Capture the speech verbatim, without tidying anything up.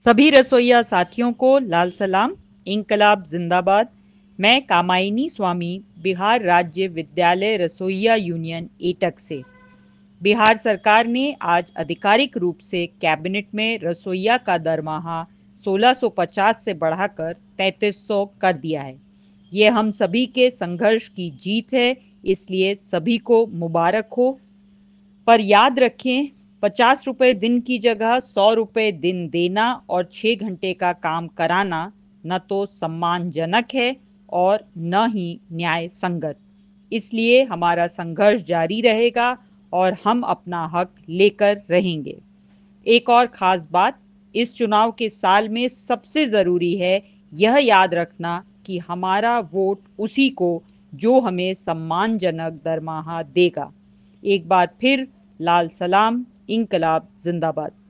सभी रसोइया साथियों को लाल सलाम। इंकलाब जिंदाबाद। मैं कामायनी स्वामी, बिहार राज्य विद्यालय रसोइया यूनियन एटक से। बिहार सरकार ने आज आधिकारिक रूप से कैबिनेट में रसोइया का दरमाहा सोलह सौ पचास से बढ़ाकर तैंतीस सौ कर दिया है। ये हम सभी के संघर्ष की जीत है, इसलिए सभी को मुबारक हो। पर याद रखें, पचास रुपए दिन की जगह सौ रुपए दिन देना और छः घंटे का काम कराना न तो सम्मानजनक है और न ही न्याय संगत। इसलिए हमारा संघर्ष जारी रहेगा और हम अपना हक लेकर रहेंगे। एक और खास बात, इस चुनाव के साल में सबसे ज़रूरी है यह याद रखना कि हमारा वोट उसी को जो हमें सम्मानजनक दरमाहा देगा। एक बार फिर लाल सलाम। इंकलाब जिंदाबाद।